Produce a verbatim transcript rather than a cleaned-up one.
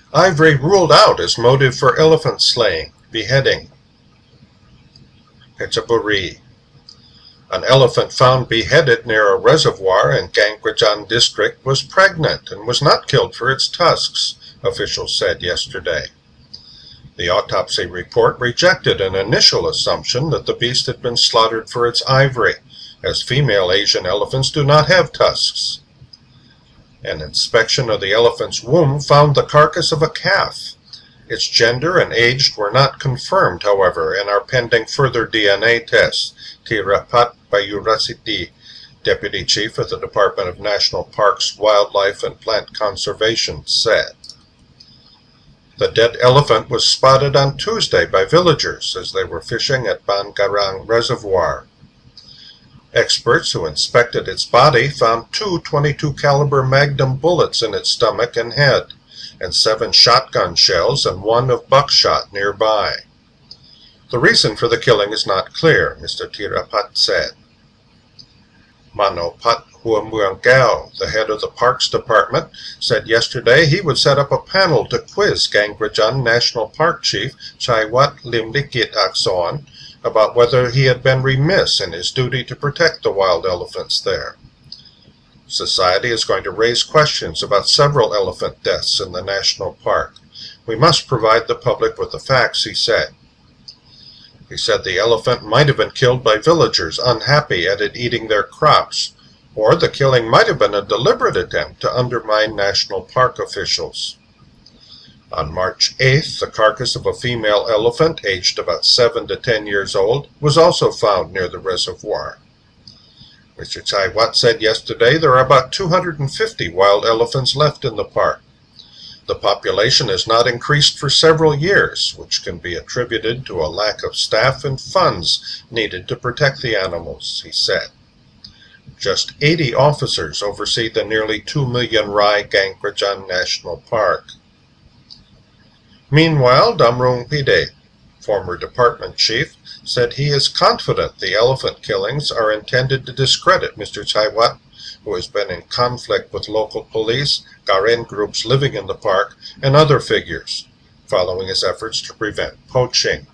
Ivory ruled out as motive for elephant slaying, beheading. Phetchaburi. An elephant found beheaded near a reservoir in Gangrejan district was pregnant and was not killed for its tusks, officials said yesterday. The autopsy report rejected an initial assumption that the beast had been slaughtered for its ivory, as female Asian elephants do not have tusks. An inspection of the elephant's womb found the carcass of a calf. Its gender and age were not confirmed, however, and are pending further D N A tests, Tirapat Bayurasiti, Deputy Chief of the Department of National Parks, Wildlife and Plant Conservation, said. The dead elephant was spotted on Tuesday by villagers as they were fishing at Bangarang Reservoir. Experts who inspected its body found two twenty-two caliber Magnum bullets in its stomach and head, and seven shotgun shells and one of buckshot nearby. The reason for the killing is not clear, Mister Tirapat said. Manopat Huamuangao, the head of the Parks Department, said yesterday he would set up a panel to quiz Gangrejan National Park Chief Chaiwat Limlikit Akson about whether he had been remiss in his duty to protect the wild elephants there. Society is going to raise questions about several elephant deaths in the national park. We must provide the public with the facts, he said. He said the elephant might have been killed by villagers unhappy at it eating their crops, or the killing might have been a deliberate attempt to undermine national park officials. On March eighth, the carcass of a female elephant, aged about seven to ten years old, was also found near the reservoir. Mister Chaiwat said yesterday there are about two hundred fifty wild elephants left in the park. The population has not increased for several years, which can be attributed to a lack of staff and funds needed to protect the animals, he said. Just eighty officers oversee the nearly two million Rai Gangrejan National Park. Meanwhile, Damrong Pide, former department chief, said he is confident the elephant killings are intended to discredit Mister Chaiwat, who has been in conflict with local police, Karen groups living in the park, and other figures, following his efforts to prevent poaching.